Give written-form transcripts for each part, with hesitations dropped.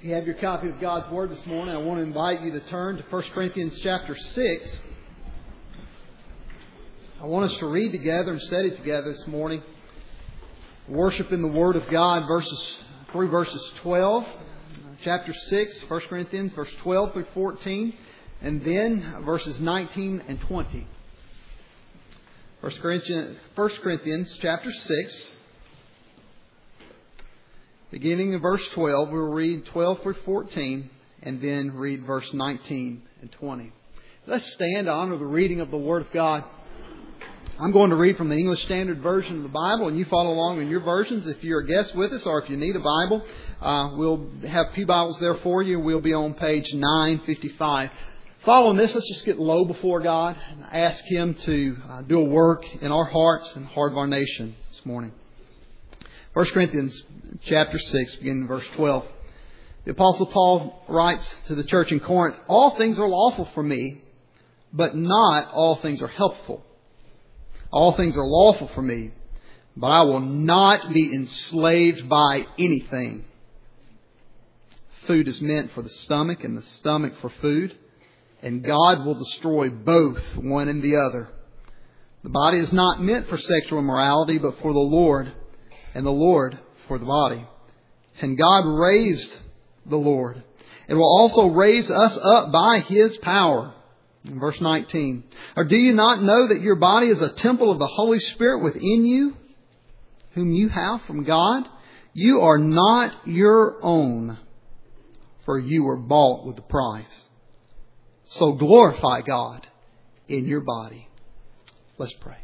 If you have your copy of God's Word this morning, I want to invite you to turn to 1 Corinthians chapter 6. I want us to read together and study together this morning. Worship in the Word of God through verses 12. Chapter 6, 1 Corinthians, verse 12 through 14. And then verses 19 and 20. 1 Corinthians chapter 6. Beginning in verse 12, we'll read 12 through 14 and then read verse 19 and 20. Let's stand to honor the reading of the Word of God. I'm going to read from the English Standard Version of the Bible, and you follow along in your versions. If you're a guest with us or if you need a Bible, we'll have Pew Bibles there for you. We'll be on page 955. Following this, let's just get low before God and ask Him to do a work in our hearts and heart of our nation this morning. 1 Corinthians chapter 6, beginning in verse 12. The Apostle Paul writes to the church in Corinth, "All things are lawful for me, but not all things are helpful. All things are lawful for me, but I will not be enslaved by anything. Food is meant for the stomach, and the stomach for food, and God will destroy both, one and the other. The body is not meant for sexual immorality, but for the Lord, and the Lord for the body. And God raised the Lord, and will also raise us up by His power." In verse 19. "Or do you not know that your body is a temple of the Holy Spirit within you, whom you have from God? You are not your own, for you were bought with a price. So glorify God in your body." Let's pray.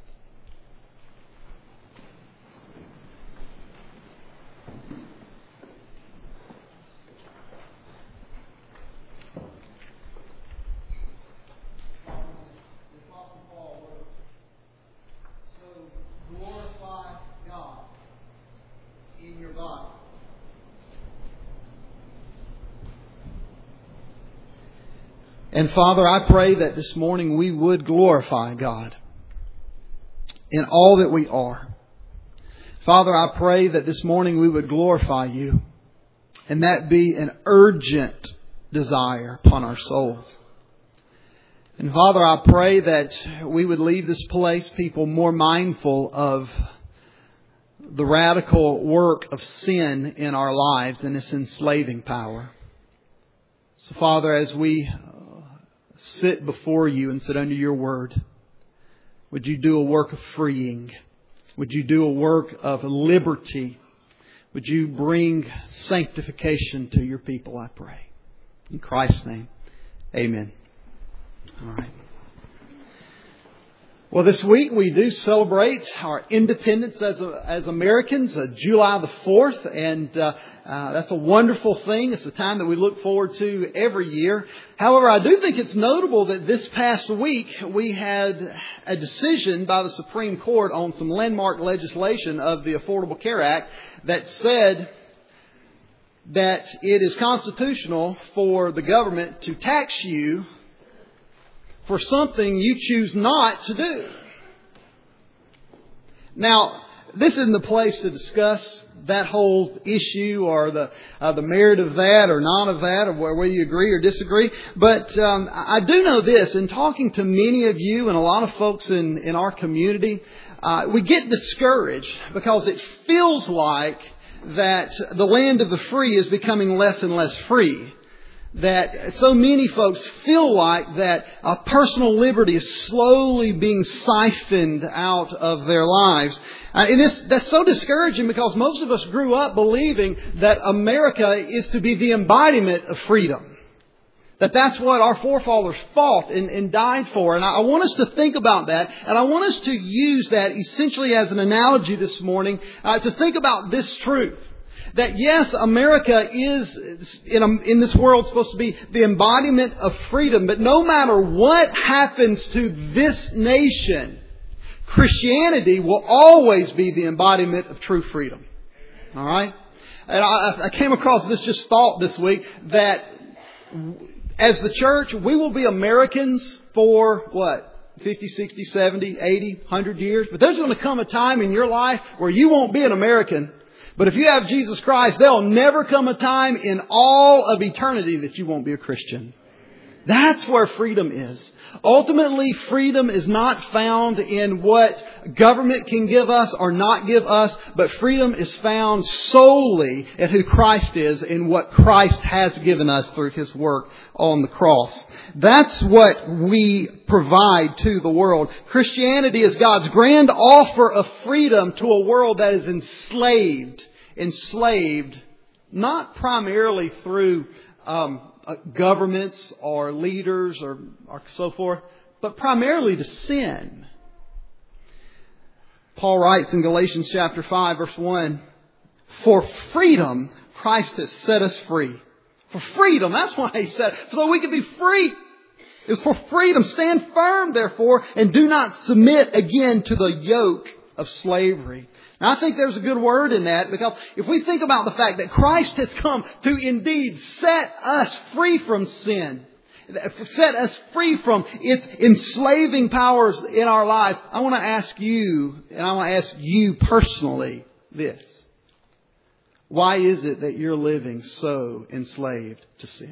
And Father, I pray that this morning we would glorify God in all that we are. Father, I pray that this morning we would glorify You, and that be an urgent desire upon our souls. And Father, I pray that we would leave this place, people, more mindful of the radical work of sin in our lives and its enslaving power. So Father, as we sit before You and sit under Your Word, would You do a work of freeing? Would You do a work of liberty? Would You bring sanctification to Your people, I pray. In Christ's name, amen. All right. Well, this week we do celebrate our independence as Americans, July the 4th, and that's a wonderful thing. It's a time that we look forward to every year. However, I do think it's notable that this past week we had a decision by the Supreme Court on some landmark legislation of the Affordable Care Act that said that it is constitutional for the government to tax you for something you choose not to do. Now, this isn't the place to discuss that whole issue or the merit of that or not of that, or whether you agree or disagree. But I do know this, in talking to many of you and a lot of folks in our community, we get discouraged because it feels like that the land of the free is becoming less and less free. That so many folks feel like that personal liberty is slowly being siphoned out of their lives. And that's so discouraging because most of us grew up believing that America is to be the embodiment of freedom. That's what our forefathers fought and died for. And I want us to think about that. And I want us to use that essentially as an analogy this morning to think about this truth. That yes, America is in this world supposed to be the embodiment of freedom. But no matter what happens to this nation, Christianity will always be the embodiment of true freedom. All right? And I came across this thought this week that as the church, we will be Americans for what? 50, 60, 70, 80, 100 years. But there's going to come a time in your life where you won't be an American. But if you have Jesus Christ, there'll never come a time in all of eternity that you won't be a Christian. That's where freedom is. Ultimately, freedom is not found in what government can give us or not give us, but freedom is found solely in who Christ is and what Christ has given us through His work on the cross. That's what we provide to the world. Christianity is God's grand offer of freedom to a world that is enslaved. Enslaved, not primarily through governments or leaders or so forth, but primarily to sin. Paul writes in Galatians chapter 5 verse 1, "For freedom Christ has set us free." For freedom, that's why He said it, so we can be free. It's for freedom. Stand firm, therefore, and do not submit again to the yoke of slavery. Now, I think there's a good word in that, because if we think about the fact that Christ has come to indeed set us free from sin, set us free from its enslaving powers in our lives, I want to ask you, and I want to ask you personally this. Why is it that you're living so enslaved to sin?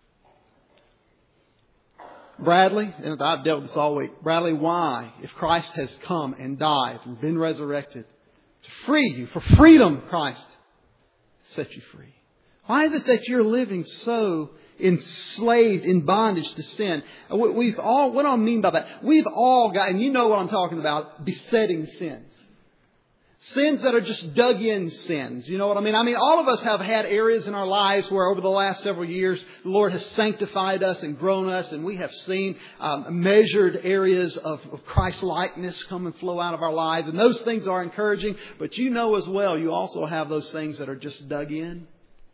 Bradley, and I've dealt with this all week. Bradley, why, if Christ has come and died and been resurrected to free you, for freedom, Christ set you free. Why is it that you're living so enslaved in bondage to sin? We've all, what do I mean by that? We've all got, and you know what I'm talking about, besetting sins. Sins that are just dug in sins. You know what I mean? I mean, all of us have had areas in our lives where over the last several years, the Lord has sanctified us and grown us, and we have seen measured areas of Christ-likeness come and flow out of our lives. And those things are encouraging. But you know as well, you also have those things that are just dug in.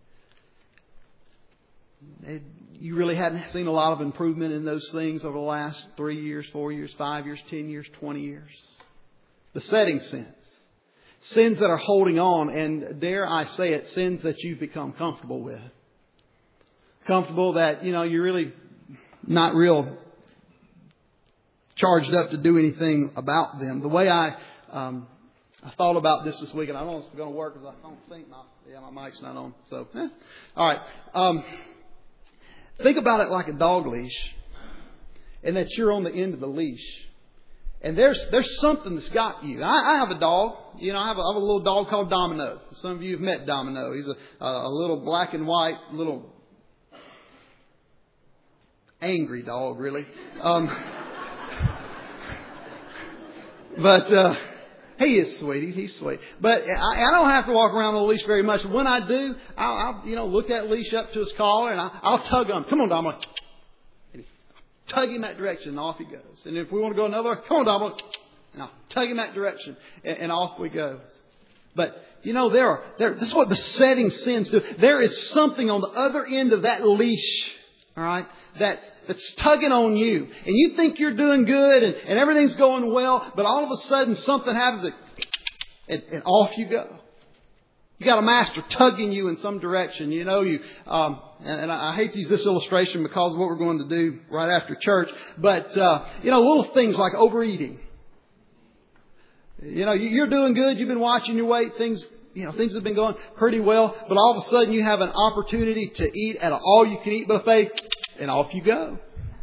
You really hadn't seen a lot of improvement in those things over the last 3 years, 4 years, 5 years, 10 years, 20 years. Besetting sins. Sins that are holding on, and dare I say it, sins that you've become comfortable with. Comfortable that, you're really not real charged up to do anything about them. The way I thought about this week, and I don't know if it's going to work because I don't think my mic's not on. So, all right. Think about it like a dog leash, and that you're on the end of the leash. And there's something that's got you. I have a dog. I have a little dog called Domino. Some of you have met Domino. He's a little black and white, little angry dog, really. But he is sweet. He's sweet. But I don't have to walk around the leash very much. When I do, I'll look that leash up to his collar, and I'll tug on him. Come on, Domino. Tug him that direction, and off he goes. And if we want to go another, come on, Domino. And I'll tug him that direction, and off we go. But, this is what besetting sins do. There is something on the other end of that leash, all right, that's tugging on you. And you think you're doing good, and everything's going well, but all of a sudden something happens, and off you go. You got a master tugging you in some direction. And I hate to use this illustration because of what we're going to do right after church. But, little things like overeating. You're doing good. You've been watching your weight. Things have been going pretty well. But all of a sudden you have an opportunity to eat at an all-you-can-eat buffet, and off you go.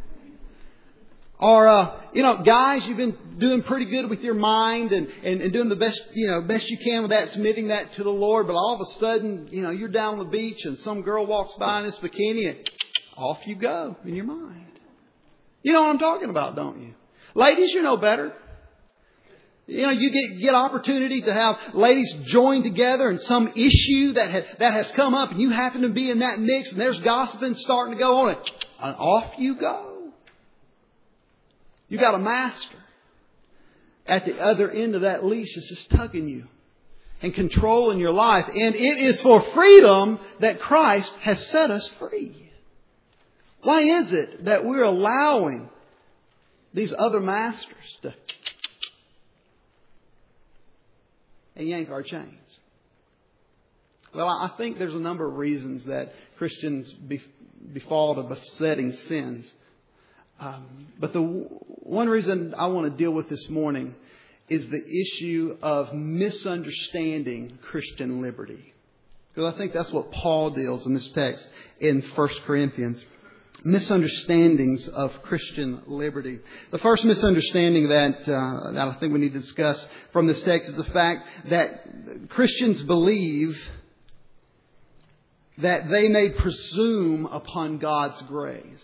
Or, guys, you've been doing pretty good with your mind and doing the best you can with that, submitting that to the Lord. But all of a sudden, you're down on the beach and some girl walks by in this bikini, and off you go in your mind. You know what I'm talking about, don't you? Ladies, you know better. You get opportunity to have ladies join together in some issue that has come up, and you happen to be in that mix, and there's gossiping starting to go on, and off you go. You got a master at the other end of that leash that's just tugging you and controlling your life. And it is for freedom that Christ has set us free. Why is it that we're allowing these other masters to yank our chains? Well, I think there's a number of reasons that Christians befall to besetting sins. But the one reason I want to deal with this morning is the issue of misunderstanding Christian liberty. Because I think that's what Paul deals in this text in 1 Corinthians. Misunderstandings of Christian liberty. The first misunderstanding that I think we need to discuss from this text is the fact that Christians believe that they may presume upon God's grace.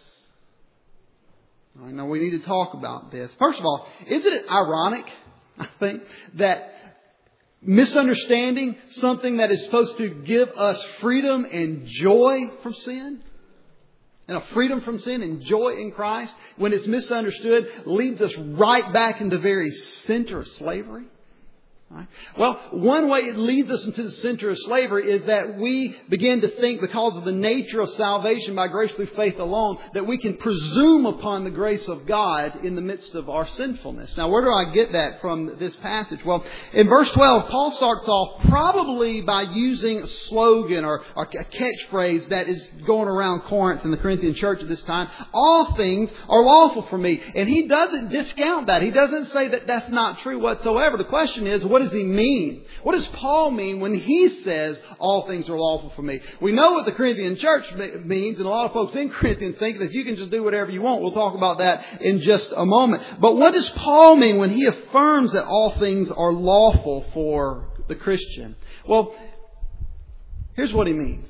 I know we need to talk about this. First of all, isn't it ironic, I think, that misunderstanding something that is supposed to give us freedom and joy from sin, and a freedom from sin and joy in Christ, when it's misunderstood, leads us right back into the very center of slavery? Right? Well, one way it leads us into the center of slavery is that we begin to think, because of the nature of salvation by grace through faith alone, that we can presume upon the grace of God in the midst of our sinfulness. Now, where do I get that from this passage? Well, in verse 12, Paul starts off probably by using a slogan or a catchphrase that is going around Corinth and the Corinthian church at this time. All things are lawful for me. And he doesn't discount that. He doesn't say that that's not true whatsoever. The question is, what does he mean? What does Paul mean when he says all things are lawful for me? We know what the Corinthian church means, and a lot of folks in Corinthians think that you can just do whatever you want. We'll talk about that in just a moment. But what does Paul mean when he affirms that all things are lawful for the Christian? Well, here's what he means.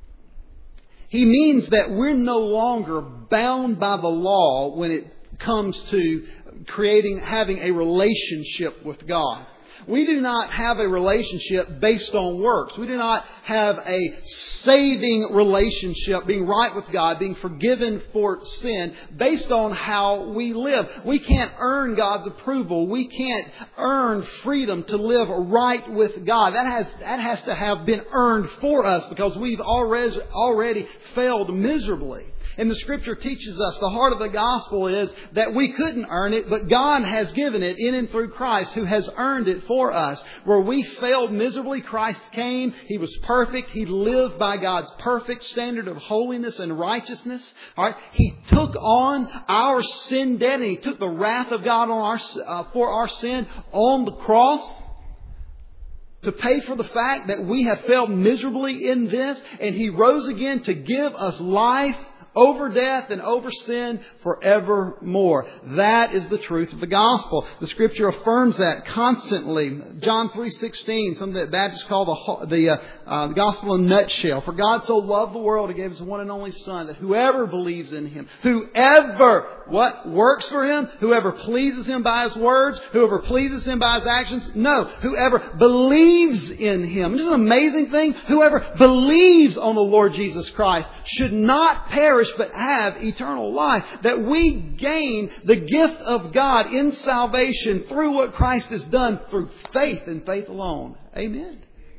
He means that we're no longer bound by the law when it comes to having a relationship with God. We do not have a relationship based on works. We do not have a saving relationship, being right with God, being forgiven for sin, based on how we live. We can't earn God's approval. We can't earn freedom to live right with God. That has to have been earned for us, because we've already failed miserably. And the Scripture teaches us the heart of the gospel is that we couldn't earn it, but God has given it in and through Christ, who has earned it for us. Where we failed miserably, Christ came. He was perfect. He lived by God's perfect standard of holiness and righteousness. All right. He took on our sin debt, and He took the wrath of God on for our sin on the cross, to pay for the fact that we have failed miserably in this. And He rose again to give us life over death and over sin forevermore. That is the truth of the gospel. The Scripture affirms that constantly. John 3:16, something that Baptists call the gospel in a nutshell. For God so loved the world, He gave His one and only Son, that whoever believes in Him, whoever works for Him, whoever pleases Him by His words, whoever pleases Him by His actions, no, whoever believes in Him. This is an amazing thing. Whoever believes on the Lord Jesus Christ should not perish, but have eternal life. That we gain the gift of God in salvation through what Christ has done through faith and faith alone. Amen.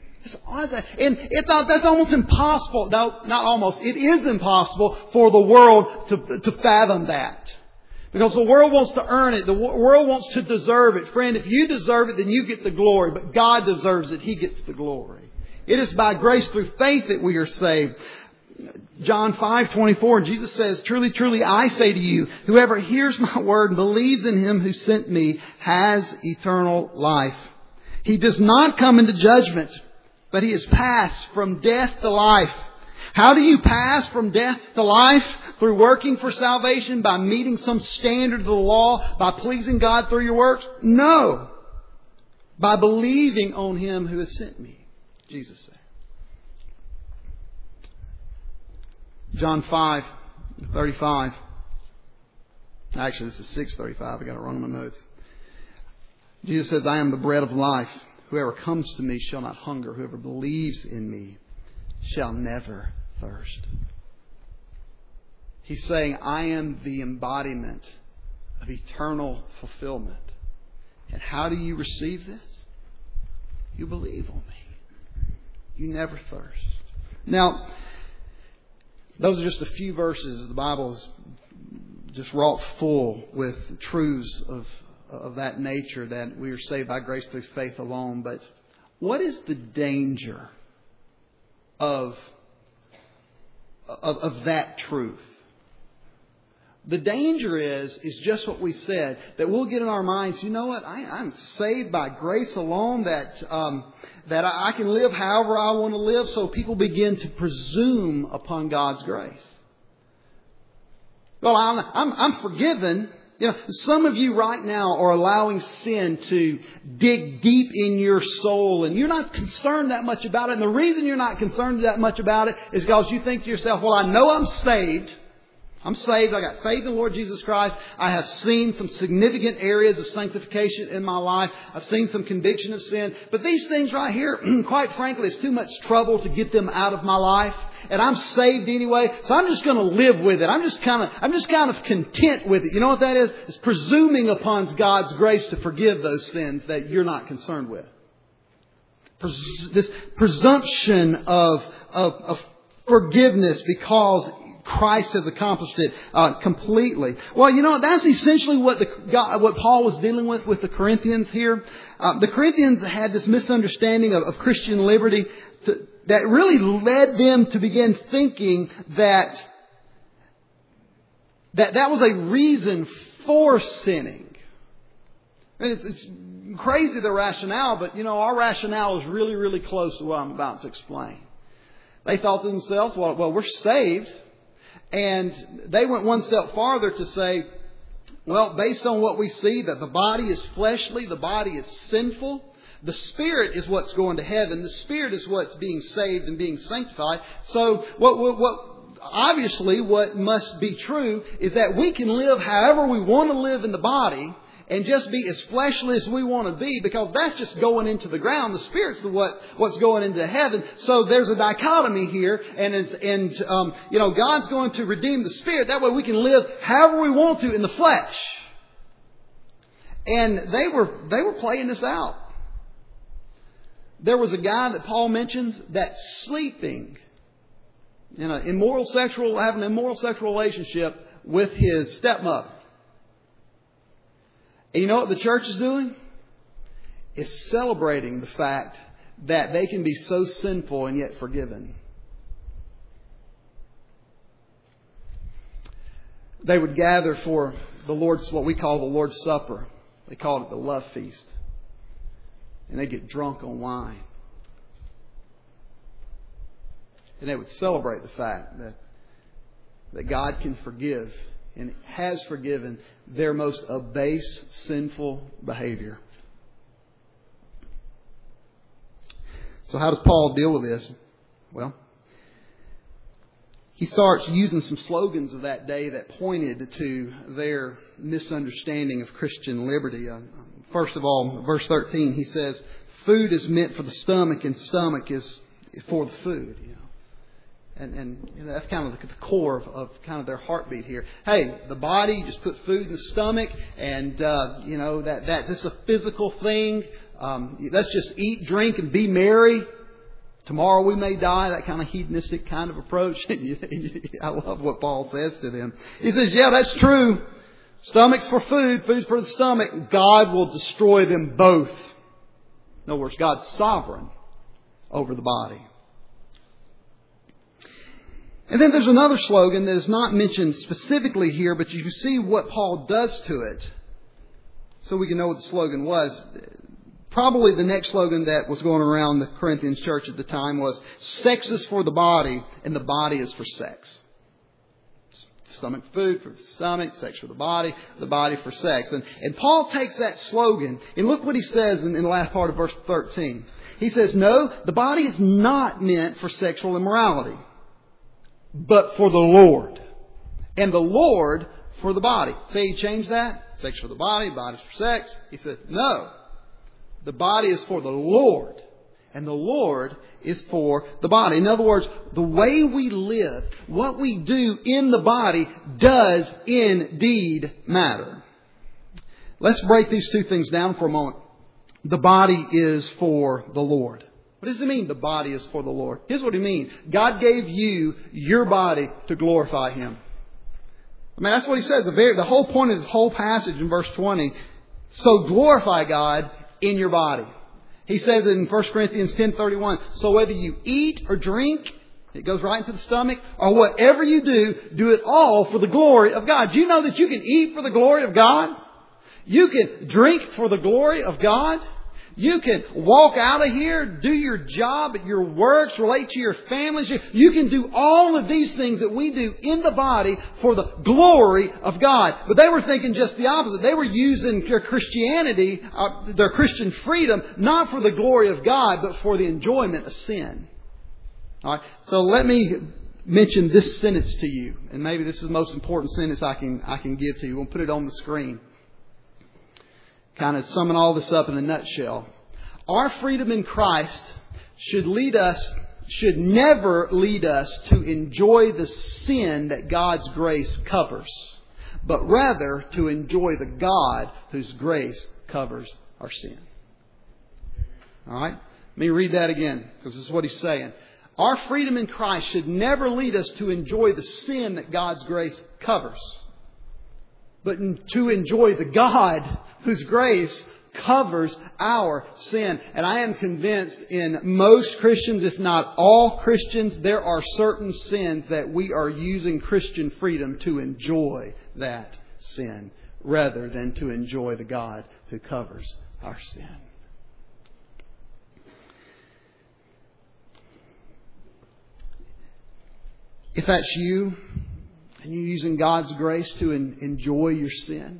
And that's almost impossible. No, not almost. It is impossible for the world to fathom that. Because the world wants to earn it. The world wants to deserve it. Friend, if you deserve it, then you get the glory. But God deserves it. He gets the glory. It is by grace through faith that we are saved. John 5:24, Jesus says, "Truly, truly, I say to you, whoever hears my word and believes in Him who sent me has eternal life. He does not come into judgment, but he has passed from death to life." How do you pass from death to life? Through working for salvation, by meeting some standard of the law, by pleasing God through your works? No. By believing on Him who has sent me, Jesus said. John 5:35. Actually, this is 6:35. I got it wrong in my notes. Jesus says, "I am the bread of life. Whoever comes to me shall not hunger. Whoever believes in me shall never thirst." He's saying, I am the embodiment of eternal fulfillment. And how do you receive this? You believe on me. You never thirst. Now, those are just a few verses. The Bible is just wrought full with truths of that nature, that we are saved by grace through faith alone. But what is the danger of that truth? The danger is just what we said, that we'll get in our minds, you know what, I'm saved by grace alone, that I can live however I want to live, so people begin to presume upon God's grace. Well, I'm forgiven. You know, some of you right now are allowing sin to dig deep in your soul, and you're not concerned that much about it. And the reason you're not concerned that much about it is because you think to yourself, well, I know I'm saved. I'm saved. I got faith in the Lord Jesus Christ. I have seen some significant areas of sanctification in my life. I've seen some conviction of sin. But these things right here, quite frankly, it's too much trouble to get them out of my life. And I'm saved anyway, so I'm just going to live with it. I'm just kind of content with it. You know what that is? It's presuming upon God's grace to forgive those sins that you're not concerned with. This presumption of forgiveness because Christ has accomplished it completely. Well, you know, that's essentially what Paul was dealing with the Corinthians here. The Corinthians had this misunderstanding of Christian liberty that really led them to begin thinking that was a reason for sinning. I mean, it's crazy, the rationale, but you know, our rationale is really, really close to what I'm about to explain. They thought to themselves, well, we're saved. And they went one step farther to say, well, based on what we see, that the body is fleshly, the body is sinful. The Spirit is what's going to heaven. The Spirit is what's being saved and being sanctified. So what must be true is that we can live however we want to live in the body and just be as fleshly as we want to be, because that's just going into the ground. The Spirit's what's going into heaven. So there's a dichotomy here, and God's going to redeem the Spirit. That way we can live however we want to in the flesh. And they were playing this out. There was a guy that Paul mentions that's sleeping in having an immoral sexual relationship with his stepmother. And you know what the church is doing? It's celebrating the fact that they can be so sinful and yet forgiven. They would gather for what we call the Lord's Supper. They called it the love feast. And they get drunk on wine. And they would celebrate the fact that God can forgive and has forgiven their most abase, sinful behavior. So how does Paul deal with this? Well, he starts using some slogans of that day that pointed to their misunderstanding of Christian liberty. First of all, verse 13, he says, food is meant for the stomach and stomach is for the food. And that's kind of the core of kind of their heartbeat here. Hey, the body, you just put food in the stomach, and that this is a physical thing. Let's just eat, drink, and be merry. Tomorrow we may die. That kind of hedonistic kind of approach. I love what Paul says to them. He says, yeah, that's true. Stomach's for food, food's for the stomach. God will destroy them both. In other words, God's sovereign over the body. And then there's another slogan that is not mentioned specifically here, but you can see what Paul does to it, so we can know what the slogan was. Probably the next slogan that was going around the Corinthians church at the time was, sex is for the body and the body is for sex. Stomach food for the stomach, sex for the body for sex. And Paul takes that slogan, and look what he says in the last part of verse 13. He says, no, the body is not meant for sexual immorality, but for the Lord. And the Lord for the body. Say he changed that? Sex for the body, body's for sex. He said, no. The body is for the Lord. And the Lord is for the body. In other words, the way we live, what we do in the body does indeed matter. Let's break these two things down for a moment. The body is for the Lord. What does it mean, the body is for the Lord? Here's what it means. God gave you your body to glorify Him. I mean, that's what He says. The whole point of this whole passage in verse 20. So glorify God in your body. He says it in 1 Corinthians 10:31. So whether you eat or drink, It goes right into the stomach. Or whatever you do, do it all for the glory of God. Do you know that you can eat for the glory of God? You can drink for the glory of God. You can walk out of here, do your job at your works, relate to your families. You can do all of these things that we do in the body for the glory of God. But they were thinking just the opposite. They were using their Christianity, their Christian freedom, not for the glory of God, but for the enjoyment of sin. All right. So let me mention this sentence to you. And maybe this is the most important sentence I can give to you. We'll put it on the screen. Kind of summing all this up in a nutshell. Our freedom in Christ should never lead us to enjoy the sin that God's grace covers, but rather to enjoy the God whose grace covers our sin. All right? Let me read that again, because this is what he's saying. Our freedom in Christ should never lead us to enjoy the sin that God's grace covers, but to enjoy the God whose grace covers our sin. And I am convinced in most Christians, if not all Christians, there are certain sins that we are using Christian freedom to enjoy that sin rather than to enjoy the God who covers our sin. If that's you, and you're using God's grace to enjoy your sin,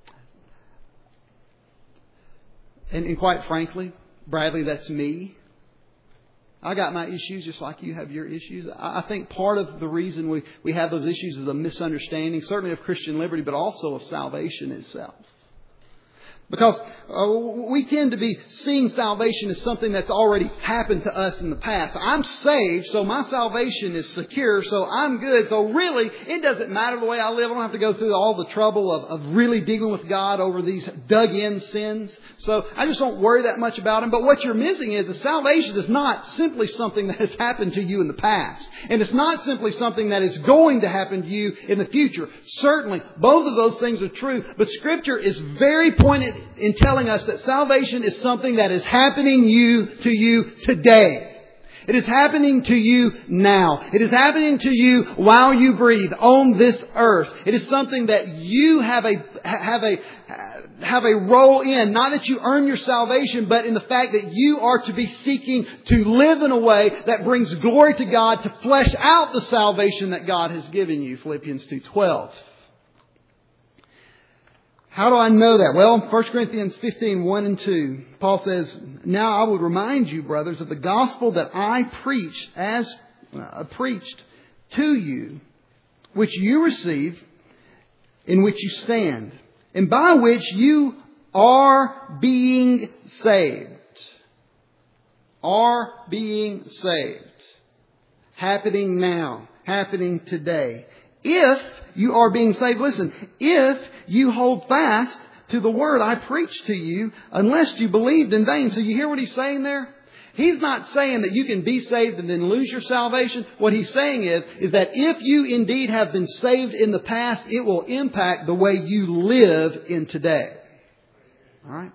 and quite frankly, Bradley, that's me. I got my issues just like you have your issues. I think part of the reason we have those issues is a misunderstanding, certainly of Christian liberty, but also of salvation itself. Because we tend to be seeing salvation as something that's already happened to us in the past. I'm saved, so my salvation is secure, so I'm good. So really, it doesn't matter the way I live. I don't have to go through all the trouble of really dealing with God over these dug-in sins. So I just don't worry that much about them. But what you're missing is that salvation is not simply something that has happened to you in the past. And it's not simply something that is going to happen to you in the future. Certainly, both of those things are true. But Scripture is very pointed in telling us that salvation is something that is happening to you today. It is happening to you now. It is happening to you while you breathe on this earth. It is something that you have a role in. Not that you earn your salvation, but in the fact that you are to be seeking to live in a way that brings glory to God, to flesh out the salvation that God has given you. Philippians 2:12. How do I know that? Well, 1 Corinthians 15, 1 and 2, Paul says, "Now I would remind you, brothers, of the gospel that I preached to you, which you received, in which you stand, and by which you are being saved." Are being saved. Happening now. Happening today. If you are being saved, listen, if you hold fast to the word I preached to you, unless you believed in vain. So you hear what he's saying there? He's not saying that you can be saved and then lose your salvation. What he's saying is that if you indeed have been saved in the past, it will impact the way you live in today. All right?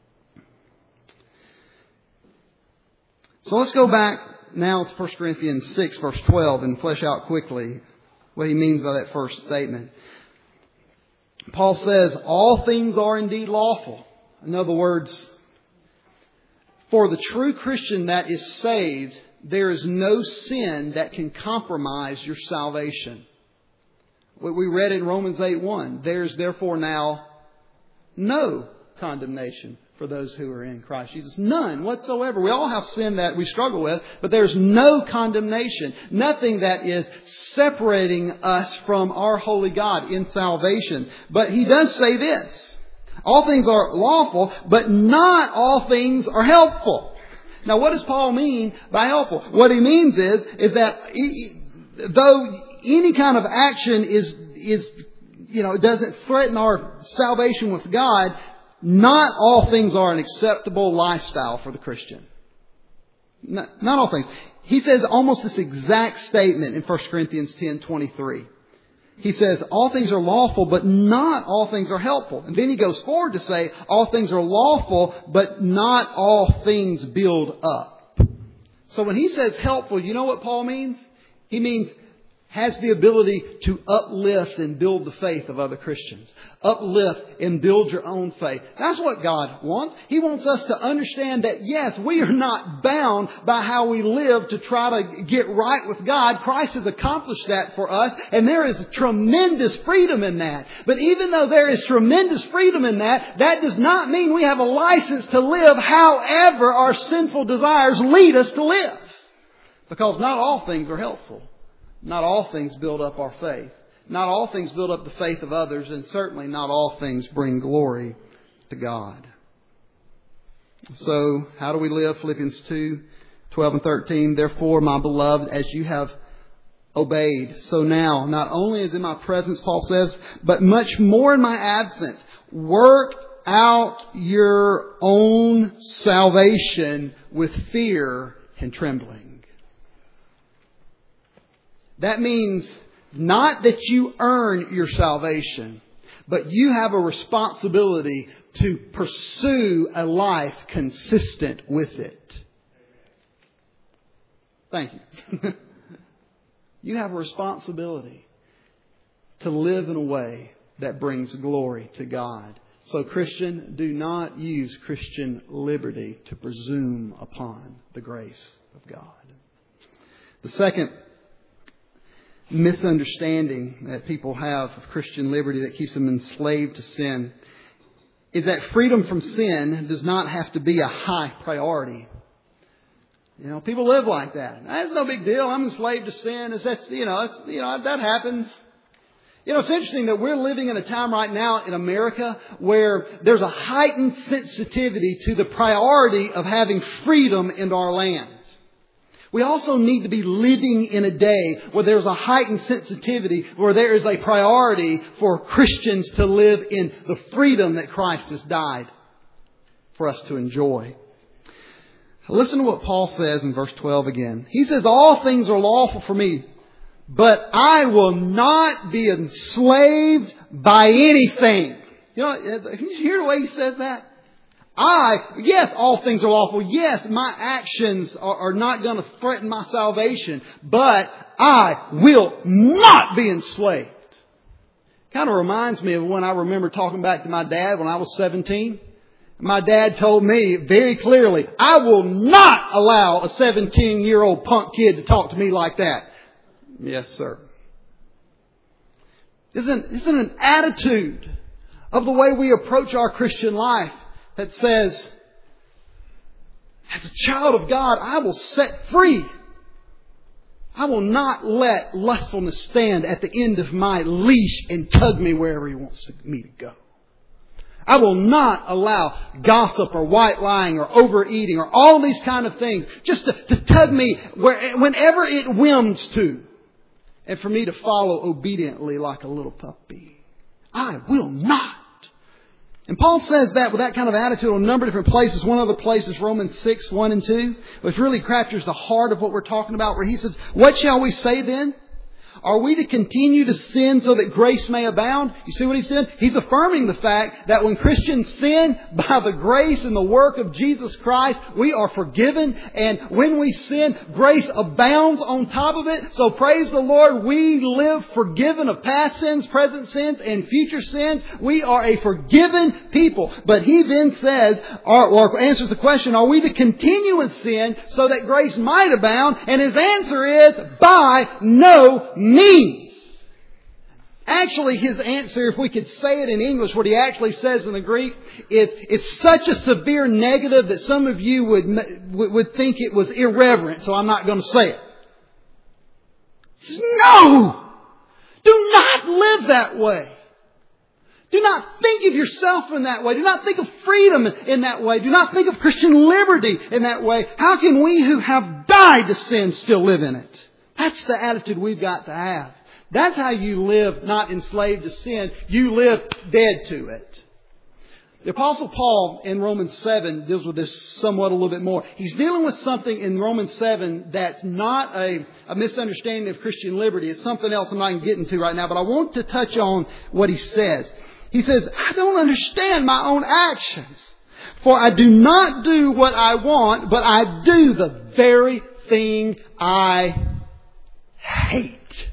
So let's go back now to 1 Corinthians 6, verse 12, and flesh out quickly what he means by that first statement. Paul says, all things are indeed lawful. In other words, for the true Christian that is saved, there is no sin that can compromise your salvation. What we read in Romans 8:1, there's therefore now no condemnation for those who are in Christ Jesus. None whatsoever. We all have sin that we struggle with, but there's no condemnation. Nothing that is separating us from our holy God in salvation. But he does say this. All things are lawful, but not all things are helpful. Now, what does Paul mean by helpful? What he means is that though any kind of action doesn't threaten our salvation with God, not all things are an acceptable lifestyle for the Christian. Not all things. He says almost this exact statement in 1 Corinthians 10:23. He says, all things are lawful, but not all things are helpful. And then he goes forward to say, all things are lawful, but not all things build up. So when he says helpful, you know what Paul means? He means has the ability to uplift and build the faith of other Christians. Uplift and build your own faith. That's what God wants. He wants us to understand that, yes, we are not bound by how we live to try to get right with God. Christ has accomplished that for us, and there is tremendous freedom in that. But even though there is tremendous freedom in that, that does not mean we have a license to live however our sinful desires lead us to live. Because not all things are helpful. Not all things build up our faith. Not all things build up the faith of others, and certainly not all things bring glory to God. So, how do we live? Philippians 2:12 and 13. Therefore, my beloved, as you have obeyed, so now, not only is in my presence, Paul says, but much more in my absence, work out your own salvation with fear and trembling. That means not that you earn your salvation, but you have a responsibility to pursue a life consistent with it. Thank you. You have a responsibility to live in a way that brings glory to God. So, Christian, do not use Christian liberty to presume upon the grace of God. The second misunderstanding that people have of Christian liberty that keeps them enslaved to sin is that freedom from sin does not have to be a high priority. People live like that. That's no big deal. I'm enslaved to sin. That happens. It's interesting that we're living in a time right now in America where there's a heightened sensitivity to the priority of having freedom in our land. We also need to be living in a day where there's a heightened sensitivity, where there is a priority for Christians to live in the freedom that Christ has died for us to enjoy. Listen to what Paul says in verse 12 again. He says, all things are lawful for me, but I will not be enslaved by anything. Can you hear the way he says that? Yes, all things are lawful. Yes, my actions are not going to threaten my salvation. But I will not be enslaved. Kind of reminds me of when I remember talking back to my dad when I was 17. My dad told me very clearly, I will not allow a 17-year-old punk kid to talk to me like that. Yes, sir. Isn't an attitude of the way we approach our Christian life that says, as a child of God, I will set free. I will not let lustfulness stand at the end of my leash and tug me wherever He wants me to go. I will not allow gossip or white lying or overeating or all these kind of things just to tug me whenever it whims to. And for me to follow obediently like a little puppy. I will not. And Paul says that with that kind of attitude on a number of different places. One of the places, Romans 6, 1 and 2, which really captures the heart of what we're talking about, where he says, what shall we say then? Are we to continue to sin so that grace may abound? You see what he said? He's affirming the fact that when Christians sin, by the grace and the work of Jesus Christ, we are forgiven. And when we sin, grace abounds on top of it. So praise the Lord, we live forgiven of past sins, present sins, and future sins. We are a forgiven people. But he then says, or answers the question, are we to continue in sin so that grace might abound? And his answer is, by no means. Actually, his answer, if we could say it in English, what he actually says in the Greek is, it's such a severe negative that some of you would think it was irreverent, so I'm not going to say it. No! Do not live that way. Do not think of yourself in that way. Do not think of freedom in that way. Do not think of Christian liberty in that way. How can we who have died to sin still live in it? That's the attitude we've got to have. That's how you live not enslaved to sin. You live dead to it. The Apostle Paul in Romans 7 deals with this somewhat a little bit more. He's dealing with something in Romans 7 that's not a misunderstanding of Christian liberty. It's something else I'm not even getting to right now, but I want to touch on what he says. He says, I don't understand my own actions, for I do not do what I want, but I do the very thing I hate.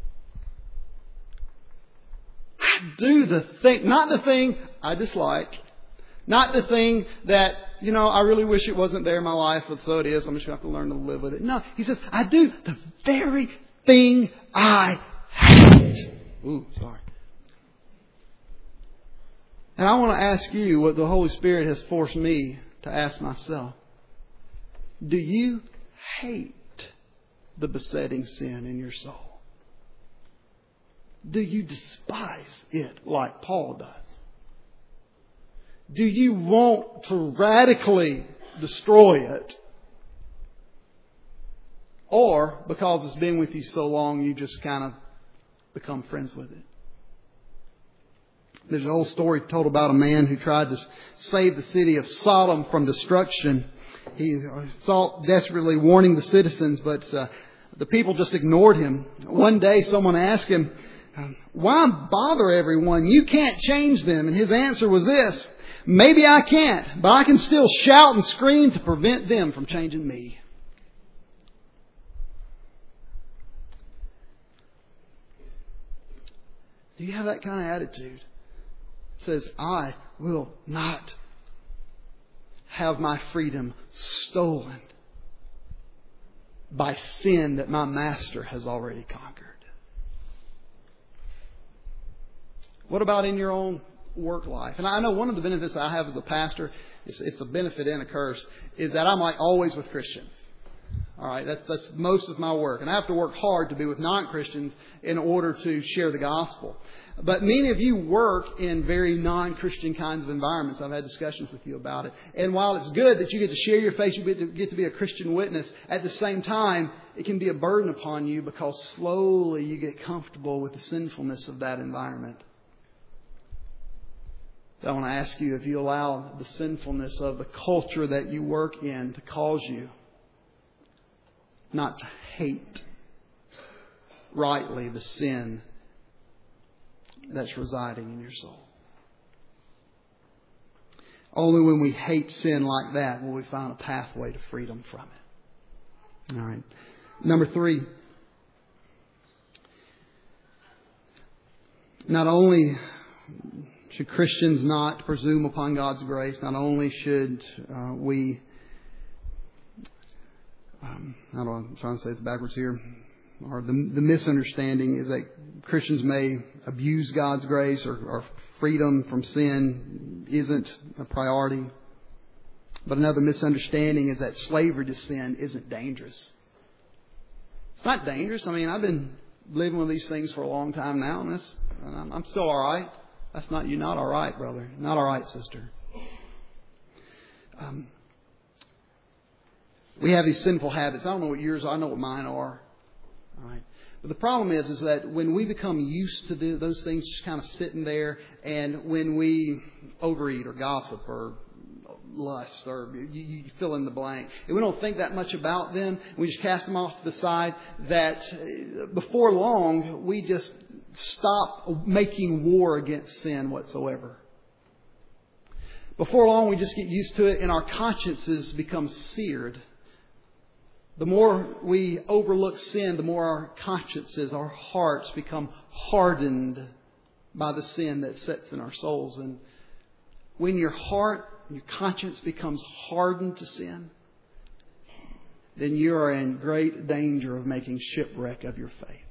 I do the thing, not the thing I dislike, not the thing that, I really wish it wasn't there in my life, but so it is. I'm just going to have to learn to live with it. No, he says, I do the very thing I hate. Ooh, sorry. And I want to ask you what the Holy Spirit has forced me to ask myself. Do you hate the besetting sin in your soul? Do you despise it like Paul does? Do you want to radically destroy it? Or, because it's been with you so long, you just kind of become friends with it? There's an old story told about a man who tried to save the city of Sodom from destruction. He sought desperately warning the citizens, but the people just ignored him. One day someone asked him, why bother everyone? You can't change them. And his answer was this: maybe I can't, but I can still shout and scream to prevent them from changing me. Do you have that kind of attitude? It says, I will not have my freedom stolen by sin that my master has already conquered. What about in your own work life? And I know one of the benefits I have as a pastor, it's a benefit and a curse, is that I'm like always with Christians. All right, that's most of my work. And I have to work hard to be with non-Christians in order to share the gospel. But many of you work in very non-Christian kinds of environments. I've had discussions with you about it. And while it's good that you get to share your faith, you get to be a Christian witness, at the same time, it can be a burden upon you because slowly you get comfortable with the sinfulness of that environment. I want to ask you if you allow the sinfulness of the culture that you work in to cause you not to hate rightly the sin that's residing in your soul. Only when we hate sin like that will we find a pathway to freedom from it. All right. Number 3. Not only should Christians not presume upon God's grace, not only should we... I'm trying to say it's backwards here. Or the misunderstanding is that Christians may abuse God's grace, or freedom from sin isn't a priority. But another misunderstanding is that slavery to sin isn't dangerous. It's not dangerous. I mean, I've been living with these things for a long time now, and I'm still all right. That's not, you're not all right, brother. Not all right, sister. We have these sinful habits. I don't know what yours are. I know what mine are. All right. But the problem is that when we become used to those things just kind of sitting there, and when we overeat or gossip or lust or you fill in the blank, and we don't think that much about them, we just cast them off to the side, that before long we just stop making war against sin whatsoever. Before long we just get used to it and our consciences become seared. The more we overlook sin, the more our consciences, our hearts become hardened by the sin that sits in our souls. And when your heart, your conscience becomes hardened to sin, then you are in great danger of making shipwreck of your faith.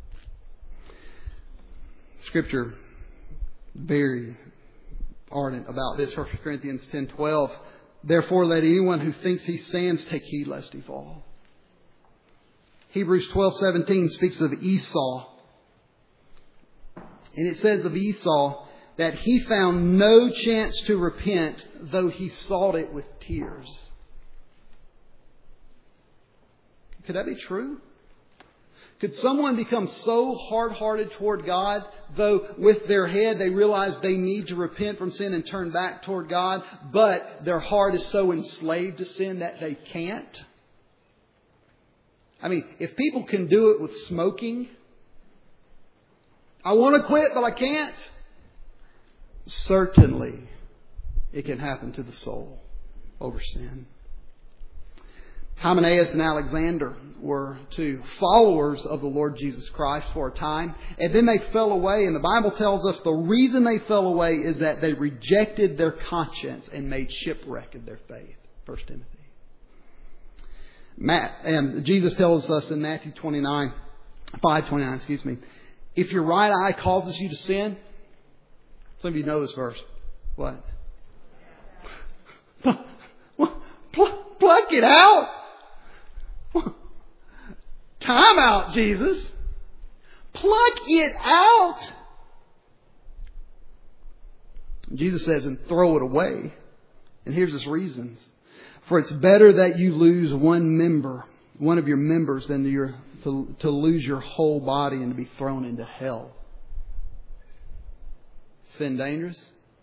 Scripture very ardent about this. 1 Corinthians 10:12. Therefore, let anyone who thinks he stands take heed lest he fall. Hebrews 12:17 speaks of Esau. And it says of Esau that he found no chance to repent, though he sought it with tears. Could that be true? Could someone become so hard-hearted toward God, though with their head they realize they need to repent from sin and turn back toward God, but their heart is so enslaved to sin that they can't? I mean, if people can do it with smoking, I want to quit, but I can't. Certainly, it can happen to the soul over sin. Hymenaeus and Alexander were two followers of the Lord Jesus Christ for a time, and then they fell away. And the Bible tells us the reason they fell away is that they rejected their conscience and made shipwreck of their faith. 1 Timothy. And Jesus tells us in Matthew 5:29, if your right eye causes you to sin, some of you know this verse. What? Pluck it out. Time out, Jesus. Pluck it out. Jesus says, and throw it away. And here's his reasons. For it's better that you lose one of your members, than to lose your whole body and to be thrown into hell. Sin dangerous?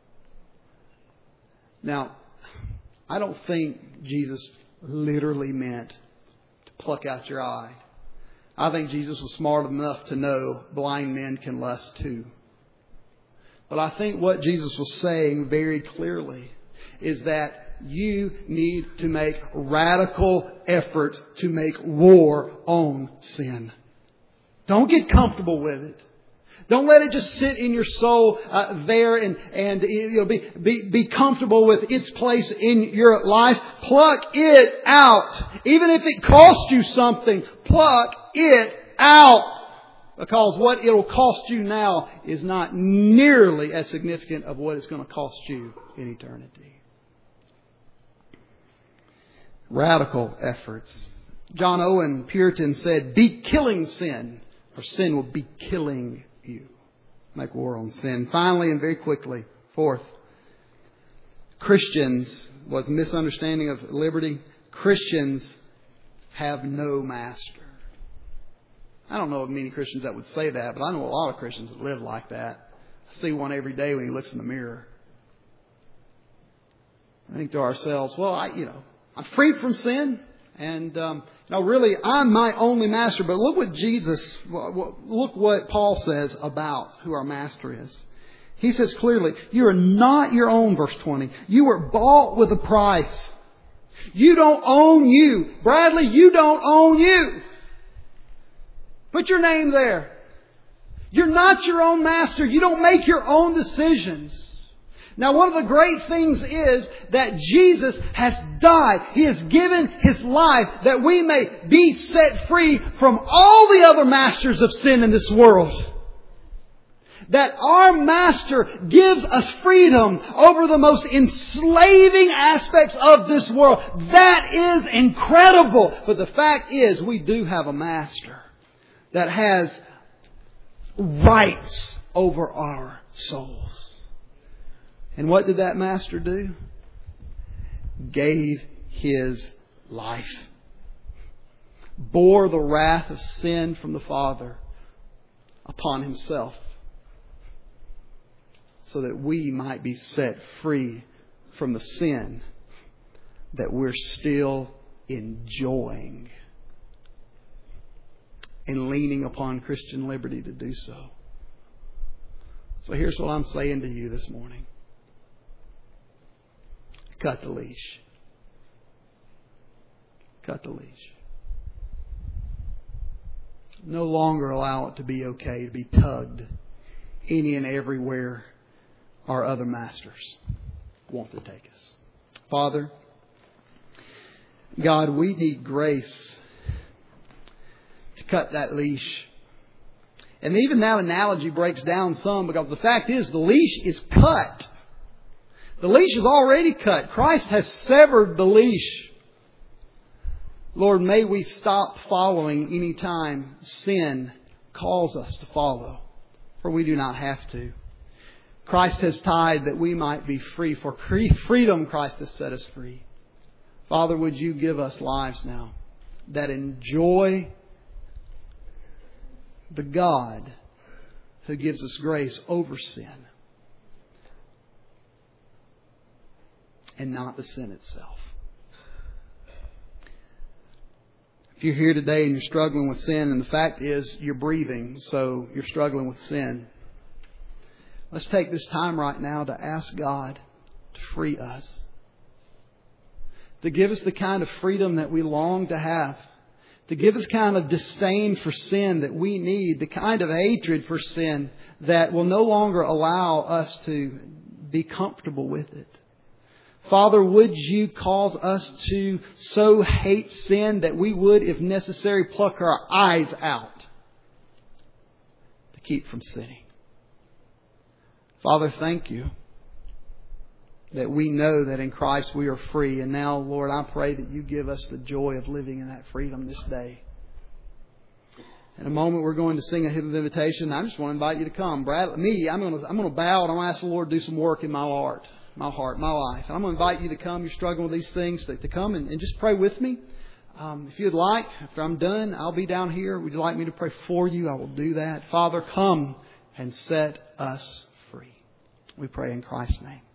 Now, I don't think Jesus literally meant to pluck out your eye. I think Jesus was smart enough to know blind men can lust too. But I think what Jesus was saying very clearly is that you need to make radical efforts to make war on sin. Don't get comfortable with it. Don't let it just sit in your soul there and be comfortable with its place in your life. Pluck it out. Even if it costs you something, pluck it out. Because what it'll cost you now is not nearly as significant of what it's going to cost you in eternity. Radical efforts. John Owen, Puritan, said, be killing sin, or sin will be killing you. Make war on sin. Finally, and very quickly, fourth, Christians, was misunderstanding of liberty. Christians have no master. I don't know of many Christians that would say that, but I know a lot of Christians that live like that. I see one every day when he looks in the mirror. I think to ourselves, well, I'm freed from sin, and really, I'm my only master. But look what Paul says about who our master is. He says clearly, you are not your own, verse 20. You were bought with a price. You don't own you. Bradley, you don't own you. Put your name there. You're not your own master. You don't make your own decisions. Now, one of the great things is that Jesus has died. He has given His life that we may be set free from all the other masters of sin in this world. That our Master gives us freedom over the most enslaving aspects of this world. That is incredible. But the fact is, we do have a Master that has rights over our souls. And what did that Master do? Gave His life. Bore the wrath of sin from the Father upon Himself, so that we might be set free from the sin that we're still enjoying, and leaning upon Christian liberty to do so. So here's what I'm saying to you this morning. Cut the leash. Cut the leash. No longer allow it to be okay to be tugged any and everywhere our other masters want to take us. Father, God, we need grace to cut that leash. And even that analogy breaks down some, because the fact is the leash is cut. The leash is already cut. Christ has severed the leash. Lord, may we stop following any time sin calls us to follow, for we do not have to. Christ has died that we might be free. For freedom, Christ has set us free. Father, would you give us lives now that enjoy the God who gives us grace over sin, and not the sin itself. If you're here today and you're struggling with sin, and the fact is you're breathing, so you're struggling with sin, let's take this time right now to ask God to free us. to give us the kind of freedom that we long to have, to give us kind of disdain for sin that we need, the kind of hatred for sin that will no longer allow us to be comfortable with it. Father, would You cause us to so hate sin that we would, if necessary, pluck our eyes out to keep from sinning. Father, thank You that we know that in Christ we are free. And now, Lord, I pray that You give us the joy of living in that freedom this day. In a moment, we're going to sing a hymn of invitation. I just want to invite you to come. Brad, I'm going to bow and I'm going to ask the Lord to do some work in my heart, my life. And I'm going to invite you to come. You're struggling with these things, to come and just pray with me. If you'd like, after I'm done, I'll be down here. Would you like me to pray for you? I will do that. Father, come and set us free. We pray in Christ's name.